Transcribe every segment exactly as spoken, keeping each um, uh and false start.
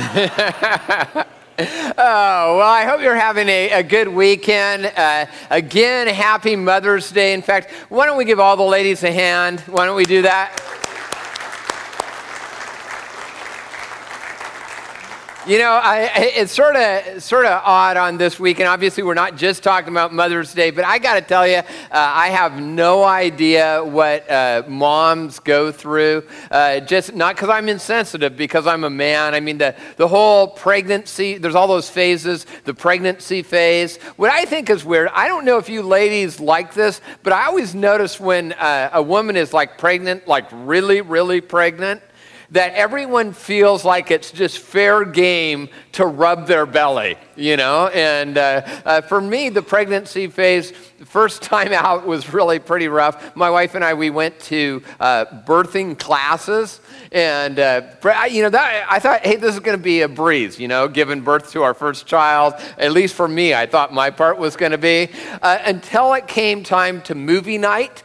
Oh, well, I hope you're having a, a good weekend. Uh, again, happy Mother's Day. In fact, why don't we give all the ladies a hand? Why don't we do that? You know, I, it's sort of sort of odd on this weekend. Obviously, we're not just talking about Mother's Day, but I got to tell you, uh, I have no idea what uh, moms go through. Uh, just not because I'm insensitive, because I'm a man. I mean, the, the whole pregnancy, there's all those phases, the pregnancy phase. What I think is weird, I don't know if you ladies like this, but I always notice when uh, a woman is like pregnant, like really, really pregnant, that everyone feels like it's just fair game to rub their belly, you know? And uh, uh, for me, the pregnancy phase, the first time out was really pretty rough. My wife and I, we went to uh, birthing classes. And, uh, you know, that, I thought, hey, this is going to be a breeze, you know, giving birth to our first child. At least for me, I thought my part was going to be. Uh, until it came time to movie night,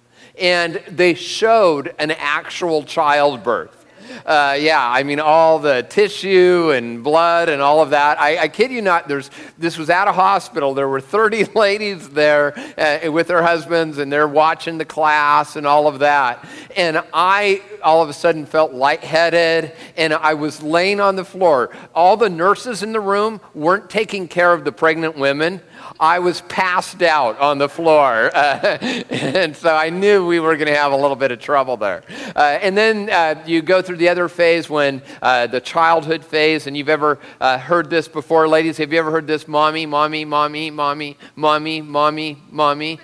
and they showed an actual childbirth. Uh, yeah, I mean, all the tissue and blood and all of that. I, I kid you not, there's this was at a hospital. There were thirty ladies there uh, with their husbands, and they're watching the class and all of that. And I, all of a sudden, felt lightheaded, and I was laying on the floor. All the nurses in the room weren't taking care of the pregnant women. I was passed out on the floor, uh, and so I knew we were going to have a little bit of trouble there. Uh, and then uh, you go through the other phase, when uh, the childhood phase, and you've ever uh, heard this before, ladies? Have you ever heard this? Mommy, mommy, mommy, mommy, mommy, mommy, mommy.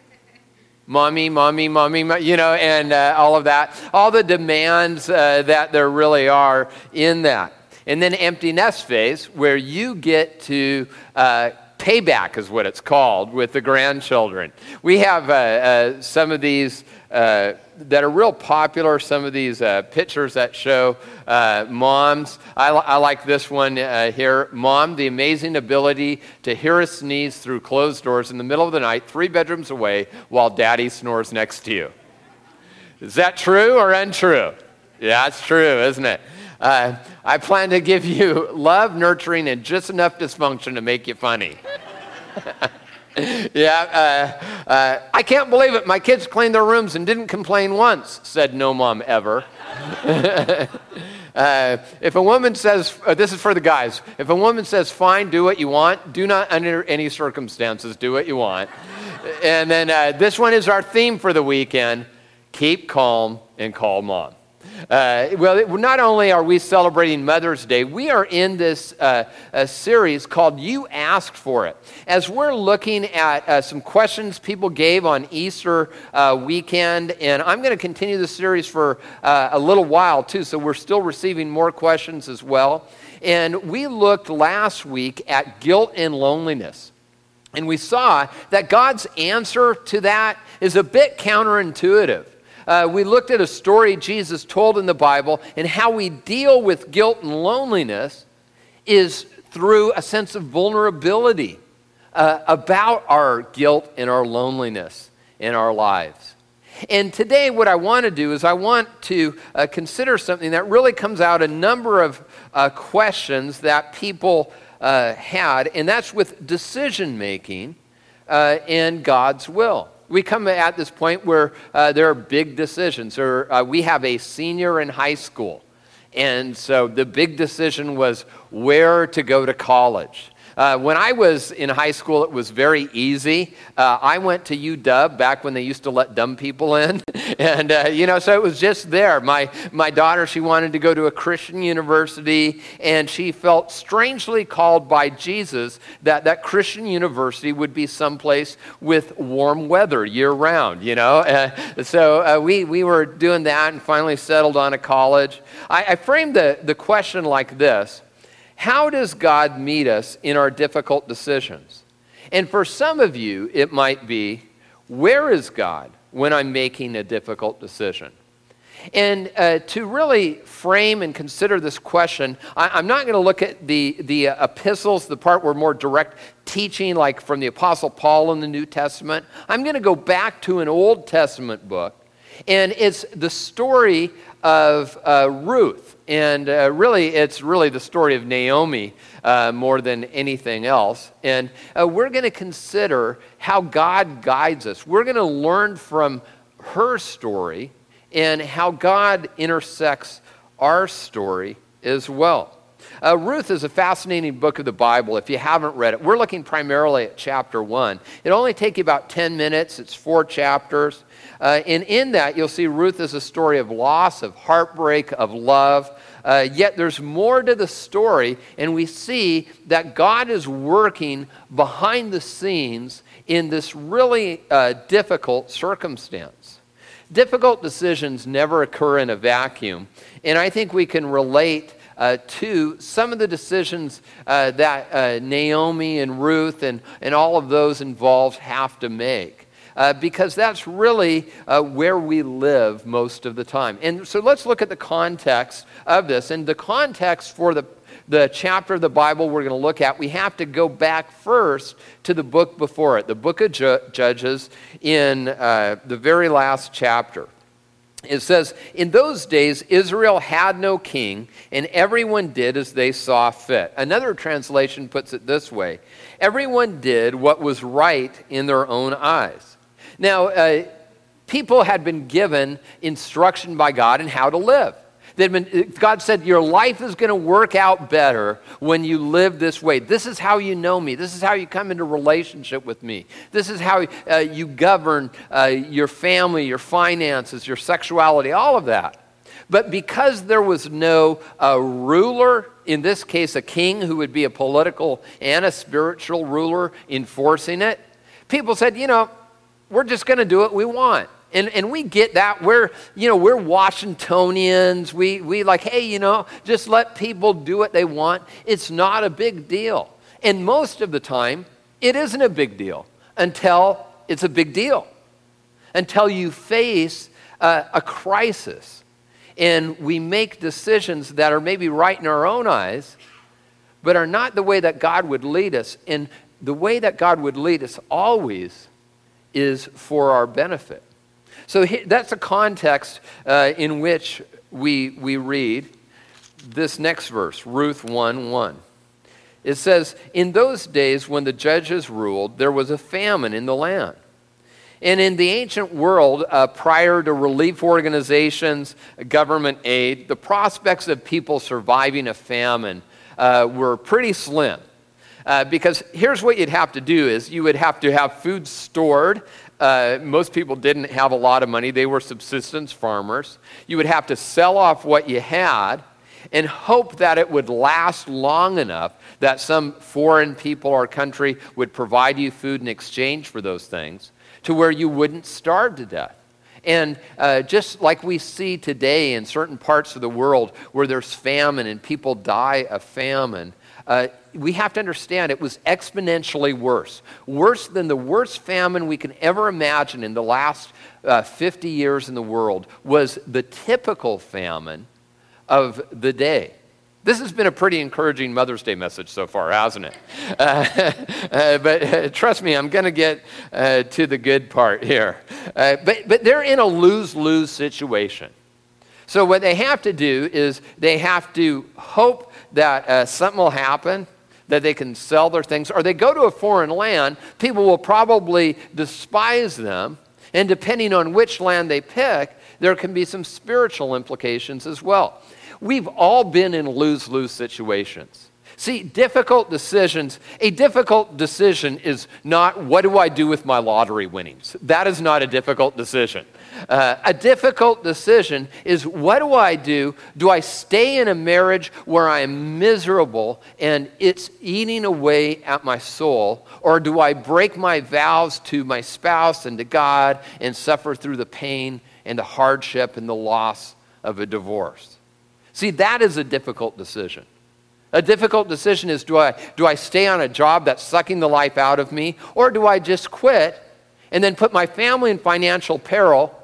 Mommy, mommy, mommy, you know, and uh, all of that. All the demands uh, that there really are in that. And then empty nest phase, where you get to uh, payback is what it's called with the grandchildren. We have uh, uh, some of these uh, that are real popular, some of these uh, pictures that show uh, moms. I, I like this one uh, here. Mom, the amazing ability to hear a sneeze through closed doors in the middle of the night, three bedrooms away, while daddy snores next to you. Is that true or untrue? Yeah, it's true, isn't it? Uh, I plan to give you love, nurturing, and just enough dysfunction to make you funny. yeah, uh, uh, I can't believe it. My kids cleaned their rooms and didn't complain once, said no mom ever. uh, if a woman says, uh, this is for the guys, if a woman says, fine, do what you want, do not under any circumstances do what you want. And then uh, this one is our theme for the weekend, keep calm and call mom. Uh, well, not only are we celebrating Mother's Day, we are in this uh, a series called You Asked For It. As we're looking at uh, some questions people gave on Easter uh, weekend, and I'm going to continue the series for uh, a little while too, so we're still receiving more questions as well. And we looked last week at guilt and loneliness. And we saw that God's answer to that is a bit counterintuitive. Uh, we looked at a story Jesus told in the Bible, and how we deal with guilt and loneliness is through a sense of vulnerability uh, about our guilt and our loneliness in our lives. And today what I want to do is I want to uh, consider something that really comes out a number of uh, questions that people uh, had, and that's with decision making uh, and God's will. We come at this point where uh, there are big decisions. Or uh, we have a senior in high school, and so the big decision was where to go to college. Uh, when I was in high school, it was very easy. Uh, I went to U W back when they used to let dumb people in. And, uh, you know, so it was just there. My my daughter, she wanted to go to a Christian university, and she felt strangely called by Jesus that that Christian university would be someplace with warm weather year-round, you know. Uh, so uh, we, we were doing that and finally settled on a college. I, I framed the, the question like this. How does God meet us in our difficult decisions? And for some of you, it might be, where is God when I'm making a difficult decision? And uh, to really frame and consider this question, I, I'm not going to look at the, the uh, epistles, the part where more direct teaching, like from the Apostle Paul in the New Testament. I'm going to go back to an Old Testament book. And it's the story of uh, Ruth. And uh, really, it's really the story of Naomi uh, more than anything else. And uh, we're going to consider how God guides us. We're going to learn from her story and how God intersects our story as well. Uh, Ruth is a fascinating book of the Bible if you haven't read it. We're looking primarily at chapter one. It'll only take you about ten minutes. It's four chapters. Uh, and in that, you'll see Ruth is a story of loss, of heartbreak, of love. Uh, yet there's more to the story, and we see that God is working behind the scenes in this really uh, difficult circumstance. Difficult decisions never occur in a vacuum, and I think we can relate Uh, to some of the decisions uh, that uh, Naomi and Ruth and, and all of those involved have to make. Uh, because that's really uh, where we live most of the time. And so let's look at the context of this. And the context for the, the chapter of the Bible we're going to look at, we have to go back first to the book before it, the book of Ju- Judges in uh, the very last chapter. It says, in those days, Israel had no king, and everyone did as they saw fit. Another translation puts it this way: everyone did what was right in their own eyes. Now, uh, people had been given instruction by God in how to live. They'd been, God said, your life is going to work out better when you live this way. This is how you know me. This is how you come into relationship with me. This is how uh, you govern uh, your family, your finances, your sexuality, all of that. But because there was no uh, ruler, in this case a king who would be a political and a spiritual ruler enforcing it, people said, you know, we're just going to do what we want. And and we get that. We're, you know, we're Washingtonians. We we like, hey, you know, just let people do what they want. It's not a big deal. And most of the time, it isn't a big deal until it's a big deal. Until you face uh, a crisis. And we make decisions that are maybe right in our own eyes, but are not the way that God would lead us. And the way that God would lead us always is for our benefit. So that's a context uh, in which we we read this next verse, Ruth one one. It says, in those days when the judges ruled, there was a famine in the land. And in the ancient world, uh, prior to relief organizations, government aid, the prospects of people surviving a famine uh, were pretty slim. Uh, because here's what you'd have to do is you would have to have food stored. Uh, most people didn't have a lot of money. They were subsistence farmers. You would have to sell off what you had and hope that it would last long enough that some foreign people or country would provide you food in exchange for those things to where you wouldn't starve to death. And uh, just like we see today in certain parts of the world where there's famine and people die of famine, uh, we have to understand it was exponentially worse. Worse than the worst famine we can ever imagine in the last uh, fifty years in the world was the typical famine of the day. This has been a pretty encouraging Mother's Day message so far, hasn't it? Uh, uh, but uh, trust me, I'm going to get uh, to the good part here. Uh, but, but they're in a lose-lose situation. So what they have to do is they have to hope that uh, something will happen, that they can sell their things, or they go to a foreign land, people will probably despise them, and depending on which land they pick, there can be some spiritual implications as well. We've all been in lose-lose situations. See, difficult decisions, a difficult decision is not, what do I do with my lottery winnings? That is not a difficult decision. Uh, a difficult decision is, what do I do? Do I stay in a marriage where I am miserable and it's eating away at my soul? Or do I break my vows to my spouse and to God and suffer through the pain and the hardship and the loss of a divorce? See, that is a difficult decision. A difficult decision is, do I, do I stay on a job that's sucking the life out of me, or do I just quit and then put my family in financial peril,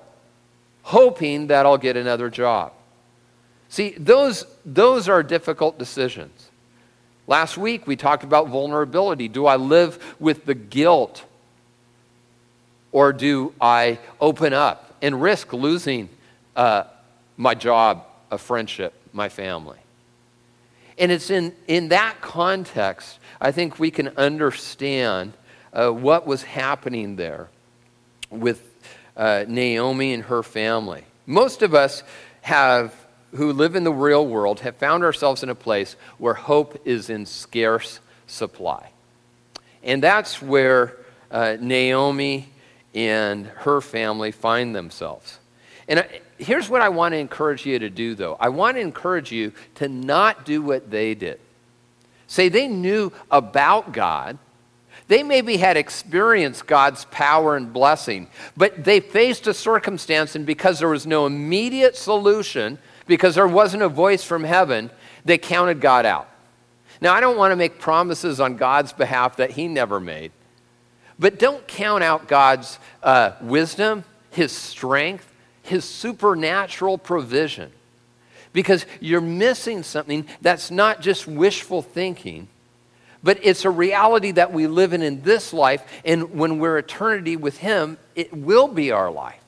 hoping that I'll get another job? See, those, those are difficult decisions. Last week, we talked about vulnerability. Do I live with the guilt, or do I open up and risk losing uh, my job, a friendship, my family. And it's in, in that context, I think we can understand uh, what was happening there with uh, Naomi and her family. Most of us have, who live in the real world, have found ourselves in a place where hope is in scarce supply. And that's where uh, Naomi and her family find themselves. And I, here's what I want to encourage you to do, though. I want to encourage you to not do what they did. Say they knew about God. They maybe had experienced God's power and blessing, but they faced a circumstance, and because there was no immediate solution, because there wasn't a voice from heaven, they counted God out. Now, I don't want to make promises on God's behalf that he never made, but don't count out God's uh, wisdom, his strength, his supernatural provision, because you're missing something that's not just wishful thinking, but it's a reality that we live in in this life, and when we're eternity with him, it will be our life.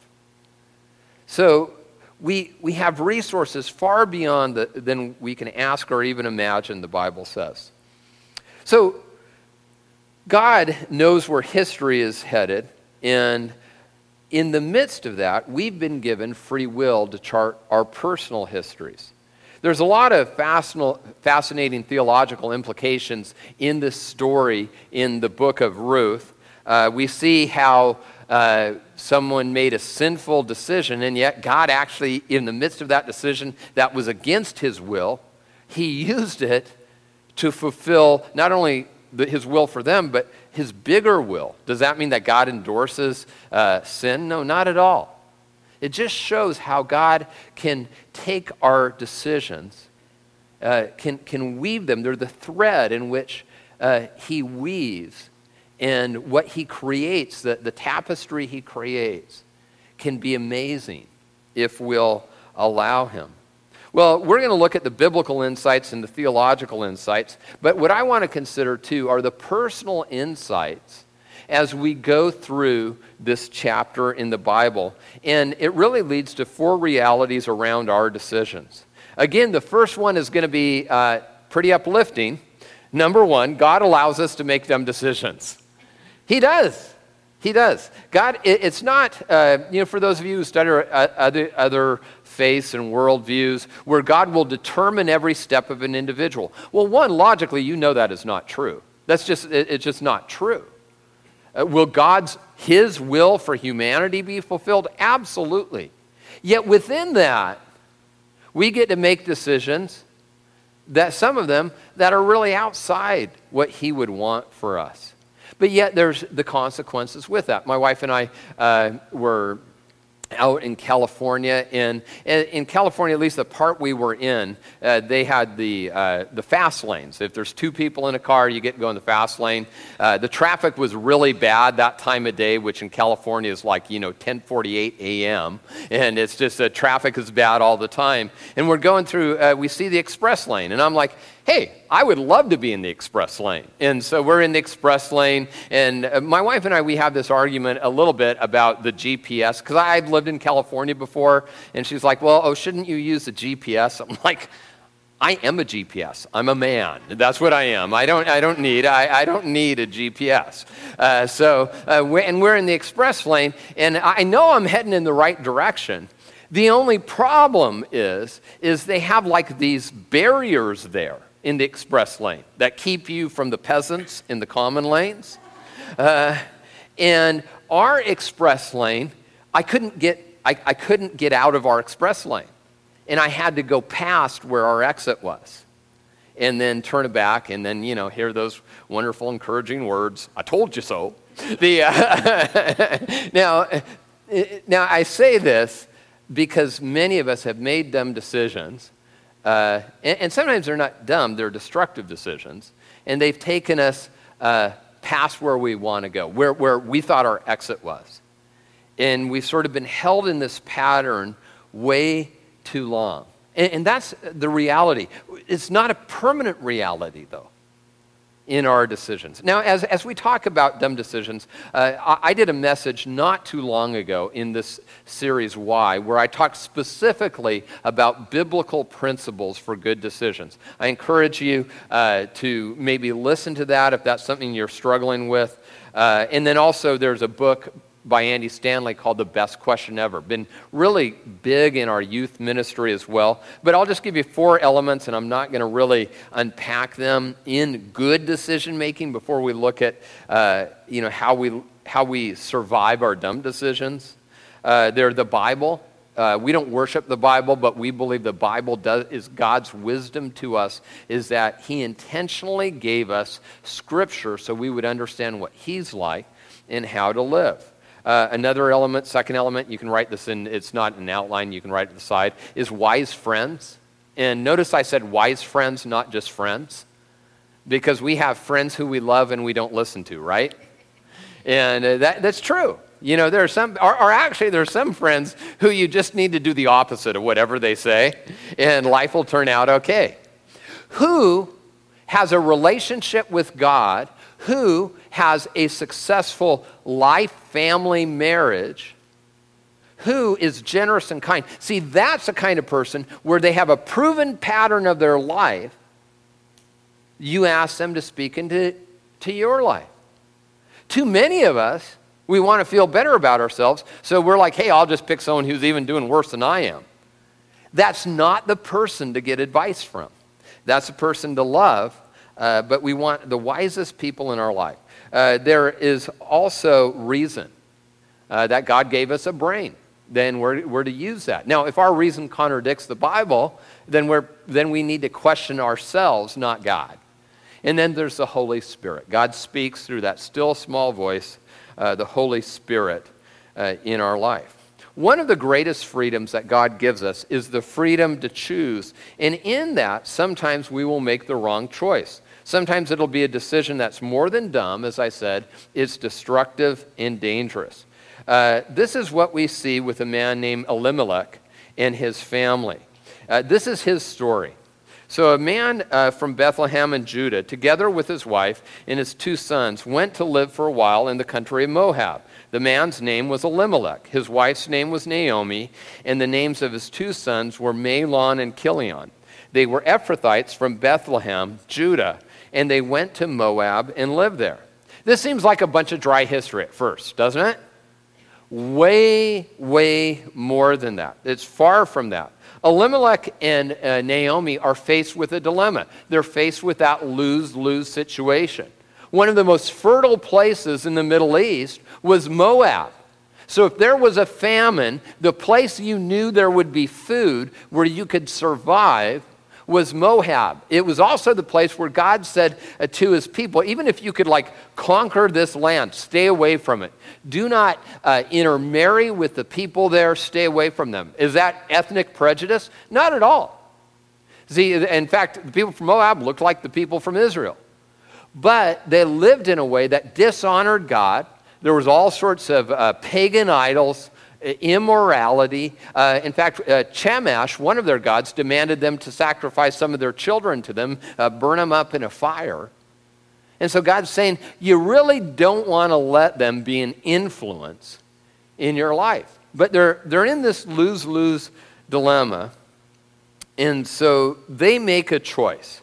So we, we have resources far beyond the, than we can ask or even imagine, the Bible says. So God knows where history is headed, and in the midst of that, we've been given free will to chart our personal histories. There's a lot of fascinating theological implications in this story in the book of Ruth. Uh, we see how uh, someone made a sinful decision, and yet God actually, in the midst of that decision that was against his will, he used it to fulfill not only the, his will for them, but his bigger will. Does that mean that God endorses uh, sin? No, not at all. It just shows how God can take our decisions, uh, can, can weave them. They're the thread in which uh, he weaves, and what he creates, the, the tapestry he creates, can be amazing if we'll allow him. Well, we're going to look at the biblical insights and the theological insights, but what I want to consider too are the personal insights as we go through this chapter in the Bible. And it really leads to four realities around our decisions. Again, the first one is going to be uh, pretty uplifting. Number one, God allows us to make dumb decisions. He does. He does. God, it, it's not, uh, you know, for those of you who study uh, other, other faiths and worldviews, where God will determine every step of an individual. Well, one, logically, you know that is not true. That's just, it, it's just not true. Uh, will God's, his will for humanity be fulfilled? Absolutely. Yet within that, we get to make decisions, that some of them that are really outside what he would want for us. But yet there's the consequences with that. My wife and I uh, were out in California, and, and in California, at least the part we were in, uh, they had the uh, the fast lanes. If there's two people in a car, you get to go in the fast lane. Uh, the traffic was really bad that time of day, which in California is like, you know, ten forty-eight a.m., and it's just uh, traffic is bad all the time. And we're going through, uh, we see the express lane, and I'm like, hey, I would love to be in the express lane. And so we're in the express lane, and uh, my wife and I, we have this argument a little bit about the G P S, because I've lived in California before, and she's like, well, oh, shouldn't you use the G P S? I'm like, I am a G P S. I'm a man. That's what I am. I don't, I don't need, I, I don't need a G P S. Uh, so, uh, we're, and we're in the express lane, and I know I'm heading in the right direction. The only problem is, is they have like these barriers there in the express lane that keep you from the peasants in the common lanes. Uh, and our express lane, I couldn't get I, I couldn't get out of our express lane. And I had to go past where our exit was. And then turn it back and then, you know, hear those wonderful encouraging words, I told you so. The uh, now, now, I say this because many of us have made dumb decisions. Uh, and, and sometimes they're not dumb, they're destructive decisions. And they've taken us uh, past where we want to go, where, where we thought our exit was. And we've sort of been held in this pattern way too long. And, and that's the reality. It's not a permanent reality, though. in our decisions. Now, as, as we talk about dumb decisions, uh, I, I did a message not too long ago in this series, Why, where I talked specifically about biblical principles for good decisions. I encourage you uh, to maybe listen to that if that's something you're struggling with. Uh, and then also there's a book by Andy Stanley called The Best Question Ever. Been really big in our youth ministry as well. But I'll just give you four elements, and I'm not going to really unpack them in good decision making before we look at uh, you know how we how we survive our dumb decisions. Uh, they're the Bible. Uh, we don't worship the Bible, but we believe the Bible does, is God's wisdom to us, is that He intentionally gave us Scripture so we would understand what He's like and how to live. Uh, another element, second element, you can write this in, it's not an outline, you can write it to the side, is wise friends. And notice I said wise friends, not just friends, because we have friends who we love and we don't listen to, right? And uh, that, that's true. You know, there are some, or, or actually there are some friends who you just need to do the opposite of whatever they say, and life will turn out okay. Who has a relationship with God, who has a successful life, family, marriage, who is generous and kind. See, that's the kind of person where they have a proven pattern of their life. You ask them to speak into to your life. Too many of us, we want to feel better about ourselves, so we're like, hey, I'll just pick someone who's even doing worse than I am. That's not the person to get advice from. That's the person to love. Uh, but we want the wisest people in our life. Uh, there is also reason uh, that God gave us a brain. Then we're, we're to use that. Now, if our reason contradicts the Bible, then we're then we need to question ourselves, not God. And then there's the Holy Spirit. God speaks through that still small voice, uh, the Holy Spirit uh, in our life. One of the greatest freedoms that God gives us is the freedom to choose. And in that, sometimes we will make the wrong choice. Sometimes it'll be a decision that's more than dumb, as I said. It's destructive and dangerous. Uh, this is what we see with a man named Elimelech and his family. Uh, this is his story. So a man uh, from Bethlehem in Judah, together with his wife and his two sons, went to live for a while in the country of Moab. The man's name was Elimelech. His wife's name was Naomi, and the names of his two sons were Mahlon and Chilion. They were Ephrathites from Bethlehem, Judah, and they went to Moab and lived there. This seems like a bunch of dry history at first, doesn't it? Way, way more than that. It's far from that. Elimelech and uh, Naomi are faced with a dilemma. They're faced with that lose-lose situation. One of the most fertile places in the Middle East was Moab. So if there was a famine, the place you knew there would be food where you could survive was Moab. It was also the place where God said uh, to his people, even if you could like conquer this land, stay away from it. Do not uh, intermarry with the people there, stay away from them. Is that ethnic prejudice? Not at all. See, in fact, the people from Moab looked like the people from Israel. But they lived in a way that dishonored God. There was all sorts of uh, pagan idols, immorality. Uh, in fact, uh, Chemosh, one of their gods, demanded them to sacrifice some of their children to them, uh, burn them up in a fire. And so God's saying, you really don't want to let them be an influence in your life. But they're, they're in this lose-lose dilemma. And so they make a choice.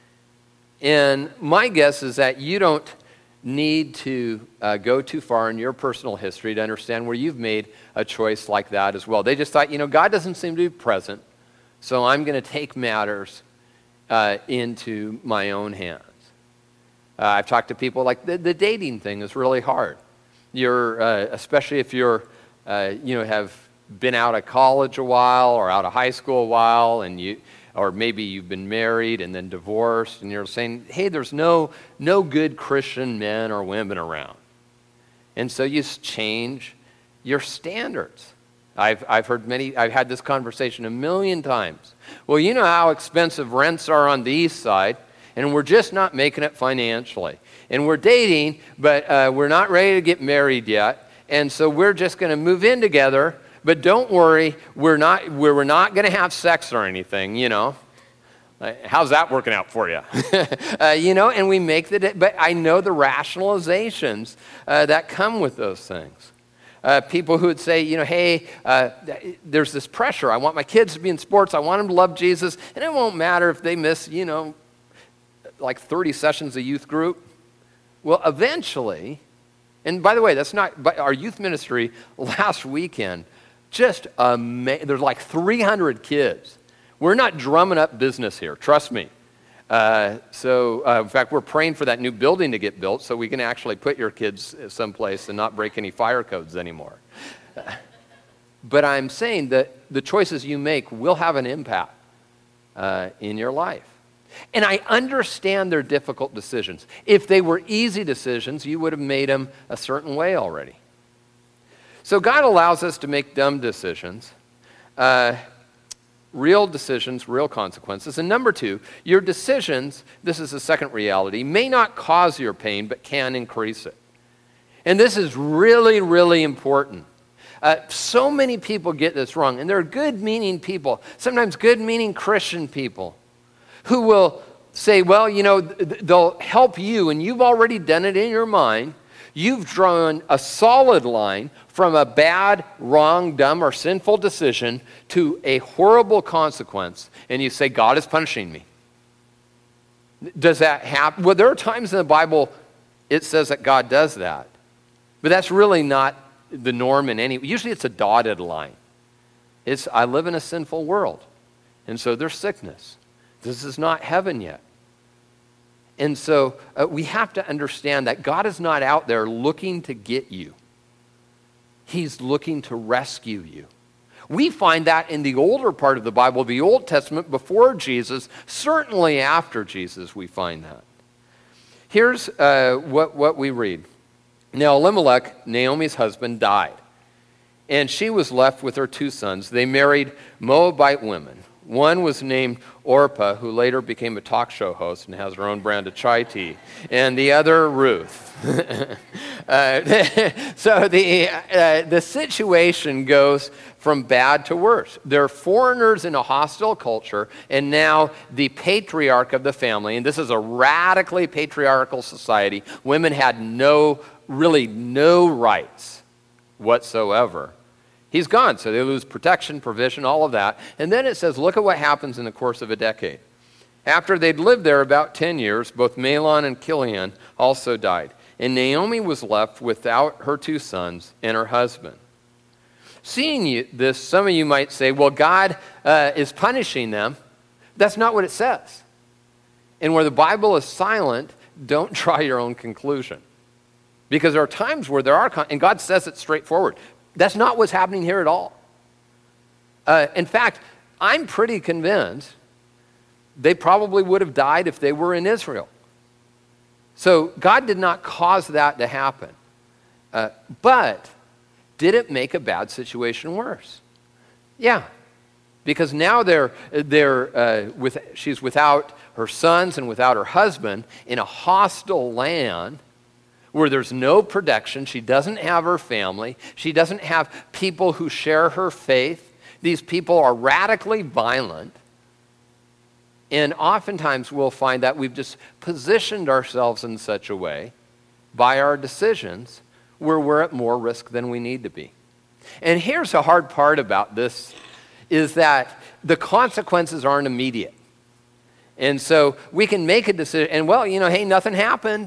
And my guess is that you don't need to uh, go too far in your personal history to understand where you've made a choice like that as well. They just thought, you know, God doesn't seem to be present, so I'm going to take matters uh, into my own hands. Uh, I've talked to people like the, the dating thing is really hard. You're, uh, especially if you're, uh, you know, have been out of college a while or out of high school a while, and you, or maybe you've been married and then divorced, and you're saying, hey, there's no no good Christian men or women around. And so you change your standards. I've I've heard many, I've had this conversation a million times. Well, you know how expensive rents are on the east side, and we're just not making it financially. And we're dating, but uh, we're not ready to get married yet, and so we're just going to move in together. But don't worry, we're not we're, we're not going to have sex or anything, you know. Like, how's that working out for you? uh, you know, and we make the, but I know the rationalizations uh, that come with those things. Uh, people who would say, you know, hey, uh, there's this pressure. I want my kids to be in sports. I want them to love Jesus. And it won't matter if they miss, you know, like thirty sessions of youth group. Well, eventually, and by the way, that's not, but our youth ministry last weekend, just amazing. There's like three hundred kids. We're not drumming up business here, trust me. Uh, so, uh, in fact, we're praying for that new building to get built so we can actually put your kids someplace and not break any fire codes anymore. But I'm saying that the choices you make will have an impact uh, in your life. And I understand they're difficult decisions. If they were easy decisions, you would have made them a certain way already. So God allows us to make dumb decisions. Uh, Real decisions, real consequences. And number two, your decisions, this is the second reality, may not cause your pain, but can increase it. And this is really, really important. Uh, so many people get this wrong, and they're good-meaning people, sometimes good-meaning Christian people, who will say, well, you know, they'll help you, and you've already done it in your mind. You've drawn a solid line from a bad, wrong, dumb, or sinful decision to a horrible consequence, and you say, God is punishing me. Does that happen? Well, there are times in the Bible it says that God does that, but that's really not the norm in any, usually it's a dotted line. It's, I live in a sinful world, and so there's sickness. This is not heaven yet. And so uh, we have to understand that God is not out there looking to get you. He's looking to rescue you. We find that in the older part of the Bible, the Old Testament, before Jesus, certainly after Jesus, we find that. Here's uh, what, what we read. Now, Elimelech, Naomi's husband, died, and she was left with her two sons. They married Moabite women. One was named Orpah, who later became a talk show host and has her own brand of chai tea, and the other, Ruth. uh, so the, uh, the situation goes from bad to worse. They're foreigners in a hostile culture, and now the patriarch of the family, and this is a radically patriarchal society, women had no, really no rights whatsoever. He's gone, so they lose protection, provision, all of that. And then it says, look at what happens in the course of a decade. After they'd lived there about ten years, both Mahlon and Chilion also died. And Naomi was left without her two sons and her husband. Seeing you, this, some of you might say, well, God uh, is punishing them. That's not what it says. And where the Bible is silent, don't draw your own conclusion. Because there are times where there are, and God says it straightforward. That's not what's happening here at all. Uh, in fact, I'm pretty convinced they probably would have died if they were in Israel. So God did not cause that to happen. Uh, but did it make a bad situation worse? Yeah, because now they're, they're, uh, with, she's without her sons and without her husband in a hostile land where there's no protection. She doesn't have her family. She doesn't have people who share her faith. These people are radically violent. And oftentimes we'll find that we've just positioned ourselves in such a way by our decisions where we're at more risk than we need to be. And here's the hard part about this is that the consequences aren't immediate. And so we can make a decision, and well, you know, hey, nothing happened.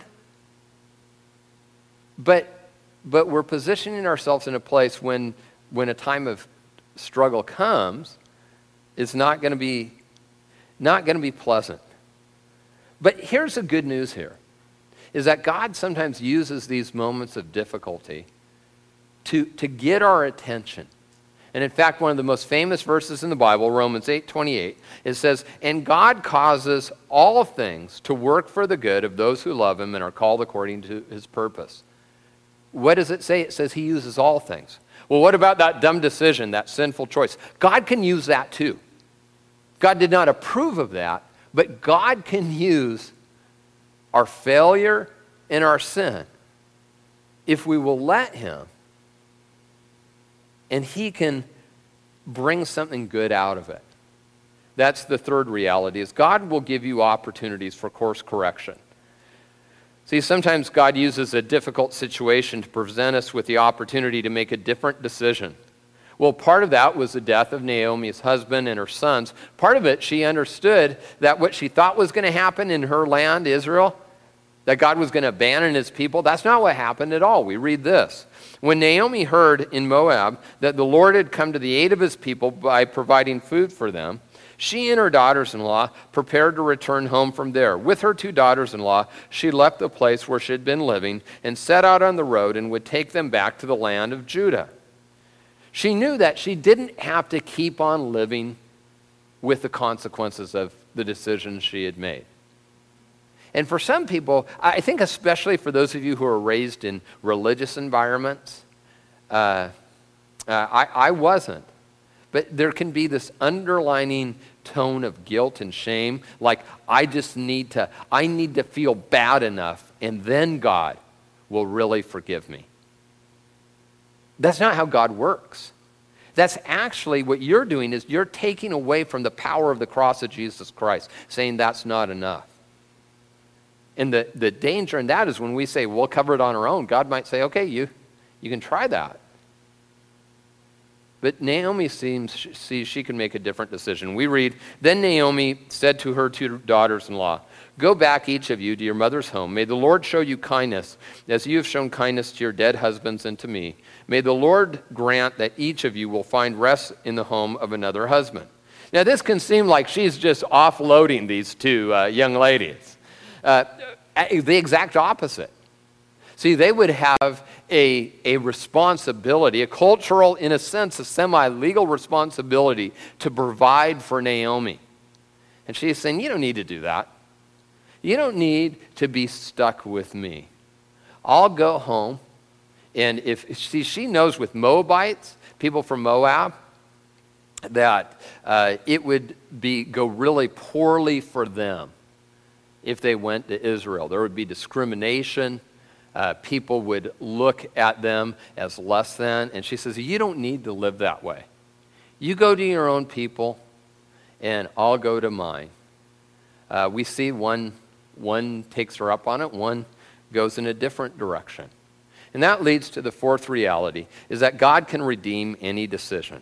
But but we're positioning ourselves in a place when when a time of struggle comes, it's not going to be not going to be pleasant. But here's the good news here, is that God sometimes uses these moments of difficulty to, to get our attention. And in fact, one of the most famous verses in the Bible, Romans eight twenty-eight, it says, and God causes all things to work for the good of those who love him and are called according to his purpose. What does it say? It says he uses all things. Well, what about that dumb decision, that sinful choice? God can use that too. God did not approve of that, but God can use our failure and our sin if we will let him, and he can bring something good out of it. That's the third reality, is God will give you opportunities for course correction. See, sometimes God uses a difficult situation to present us with the opportunity to make a different decision. Well, part of that was the death of Naomi's husband and her sons. Part of it, she understood that what she thought was going to happen in her land, Israel, that God was going to abandon his people, that's not what happened at all. We read this. When Naomi heard in Moab that the Lord had come to the aid of his people by providing food for them, she and her daughters-in-law prepared to return home from there. With her two daughters-in-law, she left the place where she had been living and set out on the road and would take them back to the land of Judah. She knew that she didn't have to keep on living with the consequences of the decisions she had made. And for some people, I think especially for those of you who are raised in religious environments, uh, uh, I, I wasn't. But there can be this underlining tone of guilt and shame, like I just need to, I need to feel bad enough, and then God will really forgive me. That's not how God works. That's actually what you're doing, is you're taking away from the power of the cross of Jesus Christ, saying that's not enough. And the, the danger in that is when we say, we'll cover it on our own, God might say, okay, you, you can try that. But Naomi seems, sees she can make a different decision. We read, then Naomi said to her two daughters-in-law, go back, each of you, to your mother's home. May the Lord show you kindness, as you have shown kindness to your dead husbands and to me. May the Lord grant that each of you will find rest in the home of another husband. Now, this can seem like she's just offloading these two uh, young ladies. Uh, the exact opposite. See, they would have a, a responsibility, a cultural, in a sense, a semi-legal responsibility to provide for Naomi. And she's saying, you don't need to do that. You don't need to be stuck with me. I'll go home, and if see, she knows with Moabites, people from Moab, that uh, it would be go really poorly for them if they went to Israel. There would be discrimination. Uh, people would look at them as less than. And she says, you don't need to live that way. You go to your own people, and I'll go to mine. Uh, we see one, one takes her up on it, one goes in a different direction. And that leads to the fourth reality, is that God can redeem any decision.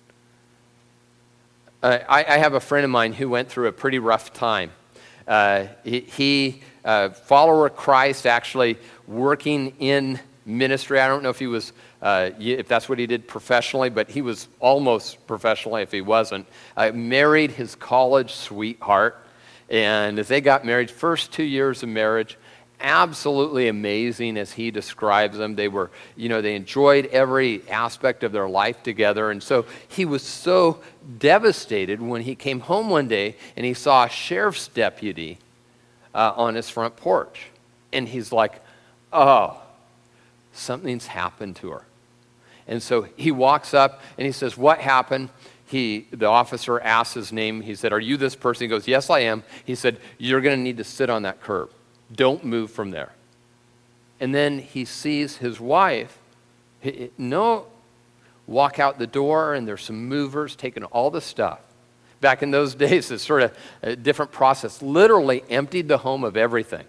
Uh, I, I have a friend of mine who went through a pretty rough time. Uh, he, he uh, follower of Christ, actually working in ministry. I don't know if he was, uh, if that's what he did professionally, but he was almost professionally if he wasn't. Uh, married his college sweetheart, and as they got married, first two years of marriage, absolutely amazing as he describes them. They were, you know, they enjoyed every aspect of their life together. And so he was so devastated when he came home one day and he saw a sheriff's deputy uh, on his front porch. And he's like, oh, something's happened to her. And so he walks up and he says, what happened? He, the officer asks his name. He said, are you this person? He goes, yes, I am. He said, you're going to need to sit on that curb. Don't move from there. And then he sees his wife, he, no, walk out the door, and there's some movers taking all the stuff. Back in those days, it's sort of a different process. Literally emptied the home of everything.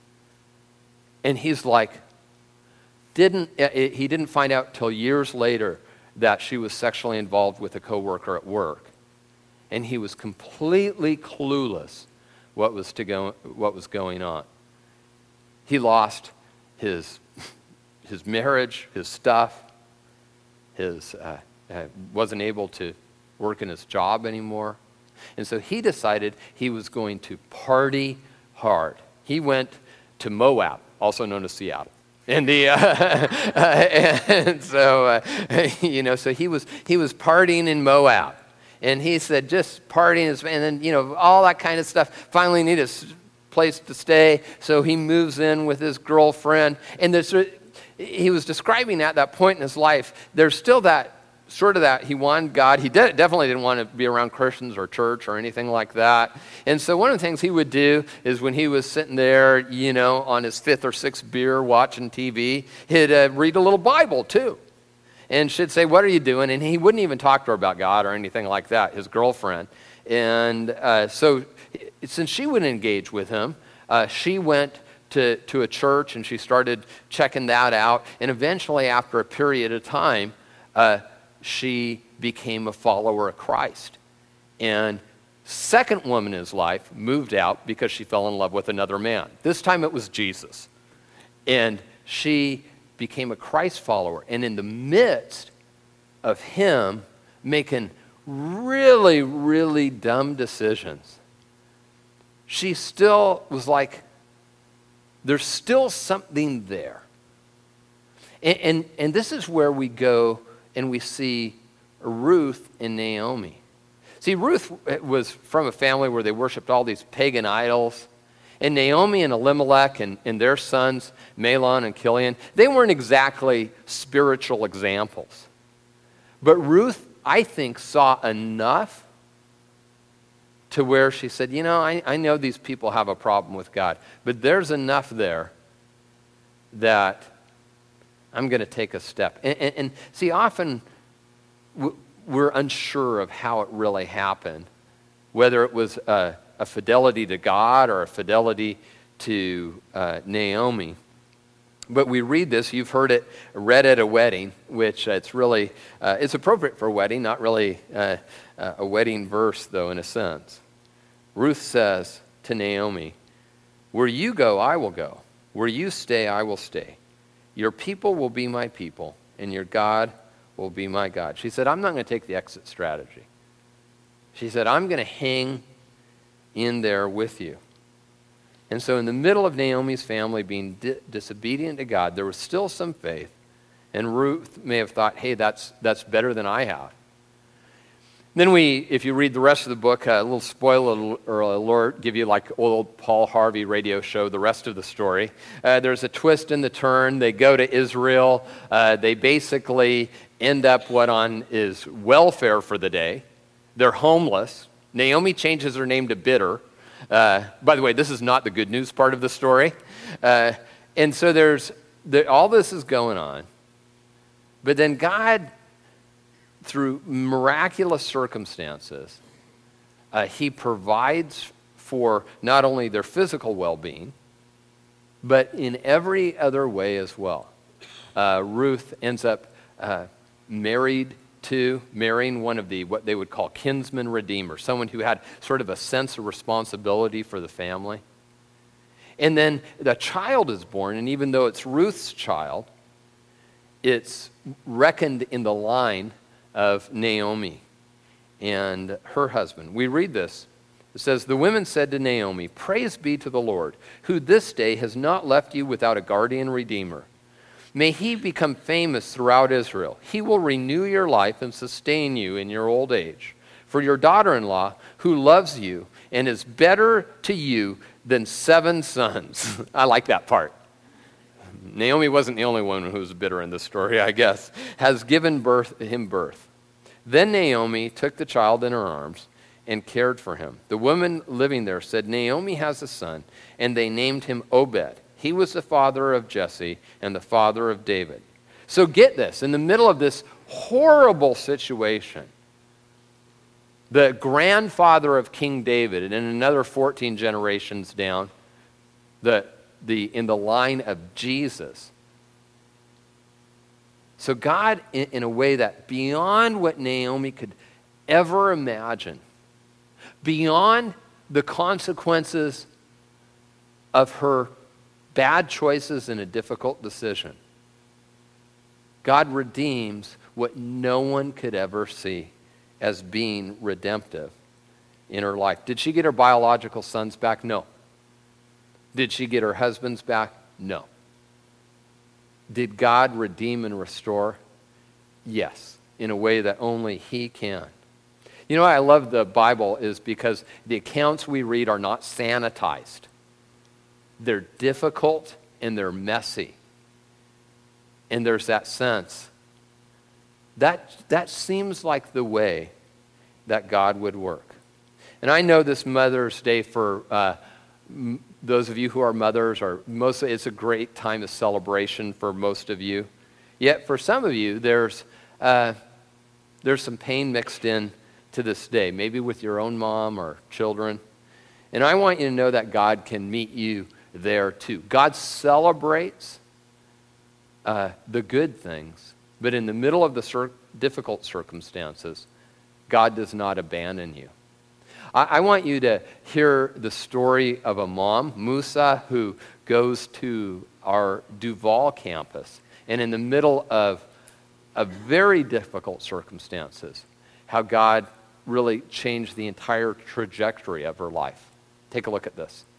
And he's like, didn't he didn't find out till years later that she was sexually involved with a coworker at work. And he was completely clueless what was to go what was going on. He lost his, his marriage, his stuff, his uh, uh, wasn't able to work in his job anymore. And so he decided he was going to party hard. He went to Moab, also known as Seattle. And, the, uh, uh, and so, uh, you know, so he was, he was partying in Moab. And he said, just partying, and then, you know, all that kind of stuff. Finally need a place to stay, so he moves in with his girlfriend. And there's, he was describing at that point in his life, there's still that, sort of that, he wanted God. He did, definitely didn't want to be around Christians or church or anything like that. And so one of the things he would do is when he was sitting there, you know, on his fifth or sixth beer watching T V, he'd uh, read a little Bible too. And she'd say, what are you doing? And he wouldn't even talk to her about God or anything like that, his girlfriend. And uh, so since she wouldn't engage with him, uh, she went to, to a church and she started checking that out. And eventually, after a period of time, uh, she became a follower of Christ. And second woman in his life moved out because she fell in love with another man. This time it was Jesus. And she became a Christ follower. And in the midst of him making really, really dumb decisions, she still was like, there's still something there. And, and, and this is where we go and we see Ruth and Naomi. See, Ruth was from a family where they worshiped all these pagan idols. And Naomi and Elimelech and, and their sons, Mahlon and Chilion, they weren't exactly spiritual examples. But Ruth, I think, saw enough to where she said, you know, I, I know these people have a problem with God, but there's enough there that I'm going to take a step. And, and, and see, often we're unsure of how it really happened, whether it was a, a fidelity to God or a fidelity to uh, Naomi. But we read this, you've heard it read at a wedding, which uh, it's really, uh, it's appropriate for a wedding, not really uh, uh, a wedding verse, though, in a sense. Ruth says to Naomi, where you go, I will go. Where you stay, I will stay. Your people will be my people, and your God will be my God. She said, I'm not going to take the exit strategy. She said, I'm going to hang in there with you. And so in the middle of Naomi's family being di- disobedient to God, there was still some faith. And Ruth may have thought, hey, that's that's better than I have. Then we, if you read the rest of the book, a little spoiler alert, give you like old Paul Harvey radio show, the rest of the story. Uh, there's a twist in the turn. They go to Israel. Uh, they basically end up what on is welfare for the day. They're homeless. Naomi changes her name to Bitter. Uh, by the way, this is not the good news part of the story. Uh, and so there's the, all this is going on. But then God, through miraculous circumstances, uh, he provides for not only their physical well-being, but in every other way as well. Uh, Ruth ends up uh, married to, marrying one of the, what they would call kinsman redeemer, someone who had sort of a sense of responsibility for the family. And then the child is born, and even though it's Ruth's child, it's reckoned in the line of Naomi and her husband. We read this. It says, the women said to Naomi, praise be to the Lord, who this day has not left you without a guardian redeemer. May he become famous throughout Israel. He will renew your life and sustain you in your old age. For your daughter-in-law, who loves you and is better to you than seven sons. I like that part. Naomi wasn't the only one who was bitter in this story, I guess. Has given birth him birth. Then Naomi took the child in her arms and cared for him. The woman living there said, Naomi has a son, and they named him Obed. He was the father of Jesse and the father of David. So get this, in the middle of this horrible situation, the grandfather of King David, and another fourteen generations down, the, the, in the line of Jesus. So God, in, in a way that beyond what Naomi could ever imagine, beyond the consequences of her bad choices in a difficult decision, God redeems what no one could ever see as being redemptive in her life. Did she get her biological sons back? No. Did she get her husbands back? No. Did God redeem and restore? Yes, in a way that only he can. You know why I love the Bible is because the accounts we read are not sanitized. They're difficult and they're messy. And there's that sense. That, that seems like the way that God would work. And I know this Mother's Day for uh, m- those of you who are mothers, or mostly it's a great time of celebration for most of you. Yet for some of you, there's, uh, there's some pain mixed in to this day, maybe with your own mom or children. And I want you to know that God can meet you there too. God celebrates uh, the good things, but in the middle of the cir- difficult circumstances, God does not abandon you. I, I want you to hear the story of a mom, Musa, who goes to our Duval campus, and in the middle of, of very difficult circumstances, how God really changed the entire trajectory of her life. Take a look at this.